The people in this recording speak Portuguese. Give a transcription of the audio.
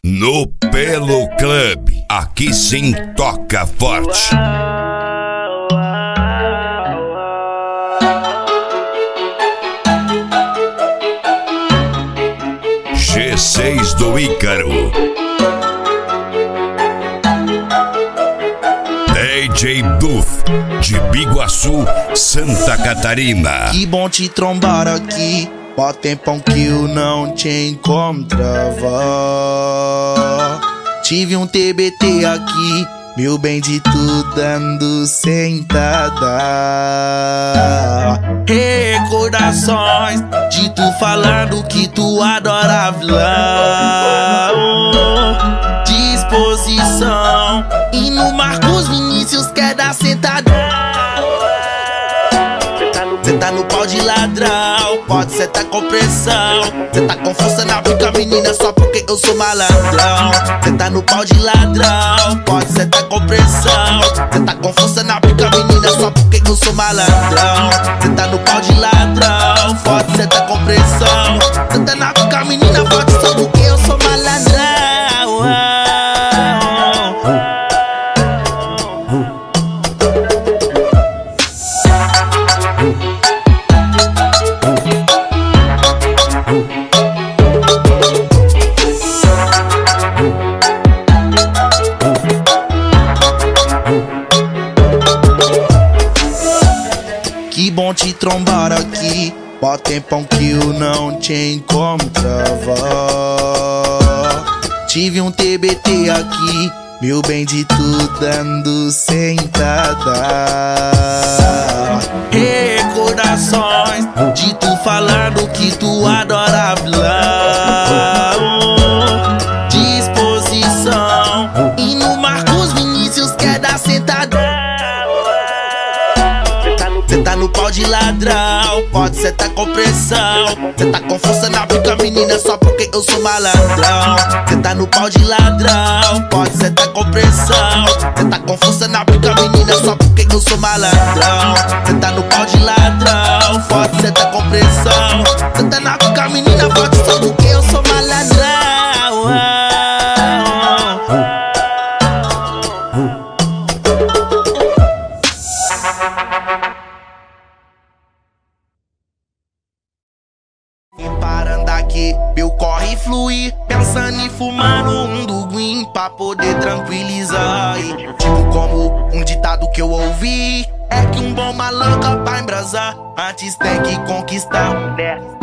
No Pelo Club, aqui sim toca forte. G6 do Ícaro, DJ Duff, de Biguaçu, Santa Catarina. Que bom te trombar aqui, mó tempão que eu não te encontrava. Tive um TBT aqui, meu bem, de tu dando sentada. Recordações de tu falando que tu adora vilão. Disposição e no Marcos Vinícius quer dar sentada. Cê tá no pau de ladrão, pode cê tá com pressão. Cê tá com força na pica, menina, só porque eu sou malandrão. Cê tá no pau de ladrão, pode cê tá com pressão. Cê tá com força na pica, menina, só porque eu sou malandrão. Cê tá no pau de ladrão, pode cê tá com pressão. Cê tá na pica, menina, pode só porque eu sou malandrão. Que bom te trombar aqui, mó tempão que eu não te encontrava. Tive um TBT aqui, meu bem, de tu dando sentada. Recordações de tu falando que tu adora vilão. Disposição e no Marcos Vinícius quer dar sentada. Cê tá no pau de ladrão, pode cê tá com pressão. Cê tá com força na pica, menina, só porque eu sou malandrão. Cê tá no pau de ladrão, pode cê tá com pressão. Cê tá com força na pica, menina, só porque eu sou malandrão. Cê tá no pau de ladrão, pode cê tá com pressão. Cê tá na pica, menina, pode só porque eu sou malandrão. Para andar aqui, meu corre fluir, pensando em fumar no munduguim pra poder tranquilizar. E, tipo como um ditado que eu ouvi, é que um bom malandro pra embrasar, antes tem que conquistar.